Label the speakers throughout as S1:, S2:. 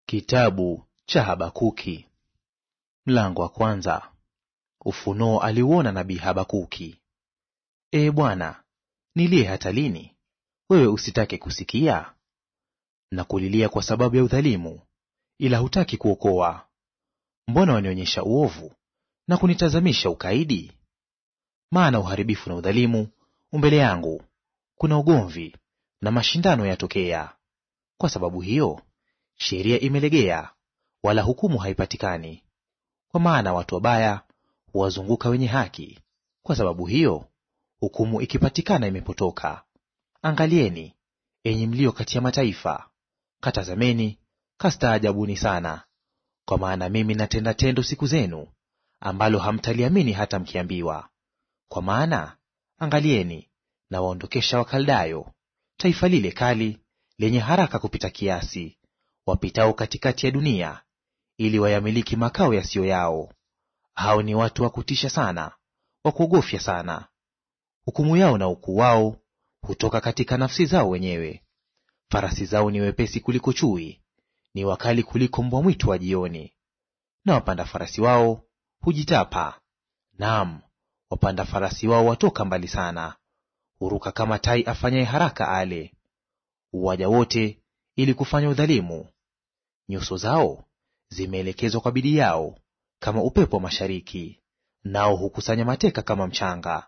S1: Kitabu cha Habakuki mlango wa kwanza. Ufunuo aliuona nabii Habakuki. Ee Bwana, nilie hata lini? Wewe usitake kusikia? Na kulilia kwa sababu ya udhalimu, ila hutaki kuokoa. Mbona wanionyesha uovu na kunitazamisha ukaidi? Maana uharibifu na udhalimu umbele yangu, kuna ugomvi na mashindano yatokea. Kwa sababu hiyo sheria imelegea, wala hukumu haipatikani. Kwa maana watu wabaya huwazunguka wenye haki, kwa sababu hiyo hukumu ikipatikana imepotoka. Angalieni, enyi mlio kati ya mataifa, katazameni, kastaajabuni sana. Kwa maana mimi natenda tendo siku zenu, ambalo hamtaliamini hata mkiambiwa. Kwa maana angalieni, na waondokesha Wakaldayo, taifa lile kali lenye haraka kupita kiasi, wapitao katikati ya dunia, ili wayamiliki makao yasiyo yao. Hao ni watu wa kutisha sana, wa kuogofya sana. Hukumu yao na ukuu wao hutoka katika nafsi zao wenyewe. Farasi zao ni wepesi kuliko chui, ni wakali kuliko mbwa mwitu wa jioni. Na wapanda farasi wao hujitapa, naam, wapanda farasi wao watoka mbali sana, huruka kama tai afanyaye haraka ale. Huwaja wote ili kufanya udhalimu. Nyuso zao zimeelekezwa kwa bidii yao kama upepo wa mashariki, nao hukusanya mateka kama mchanga.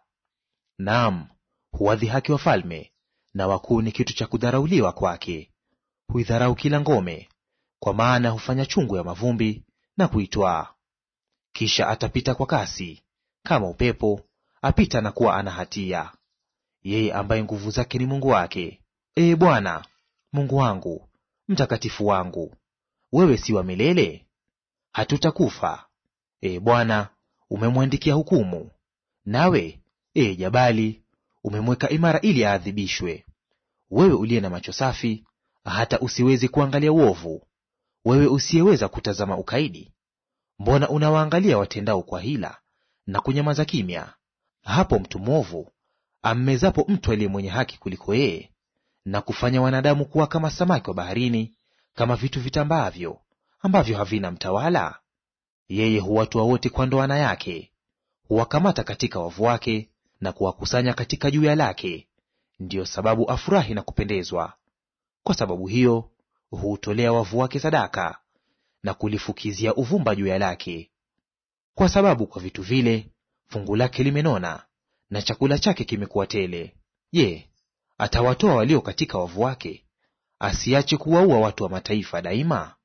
S1: Naam, huwadhihaki wafalme, na wakuu ni kitu cha kudharauliwa kwake. Huidharau kila ngome, kwa maana hufanya chungu ya mavumbi na kuitwaa. Kisha atapita kwa kasi kama upepo, apita na kuwa ana hatia. Yeye ambaye nguvu zake ni Mungu wake. Ee Bwana Mungu wangu, mtakatifu wangu, wewe si wa milele? Hatutakufa. Ee Bwana, umemwandikia hukumu, nawe, ee jabali, umemweka imara ili aadhibishwe. Wewe uliye na macho safi, hata usiweze kuangalia uovu, wewe usiyeweza kutazama ukaidi, mbona unawaangalia watendao kwa hila na kunyamaza kimya, hapo mtu mwovu ammezapo mtu aliye mwenye haki kuliko yeye, na kufanya wanadamu kuwa kama samaki wa baharini, kama vitu vitambaavyo ambavyo havina mtawala? Yeye huwatoa wote kwa ndoana yake, huwakamata katika wavu wake, na kuwakusanya katika juya lake. Ndiyo sababu afurahi na kupendezwa. Kwa sababu hiyo huutolea wavu wake sadaka, na kulifukizia uvumba juya lake. Kwa sababu kwa vitu vile fungu lake limenona, na chakula chake kimekuwa tele. Je, atawatoa walio katika wavu wake, asiache kuwaua watu wa mataifa daima?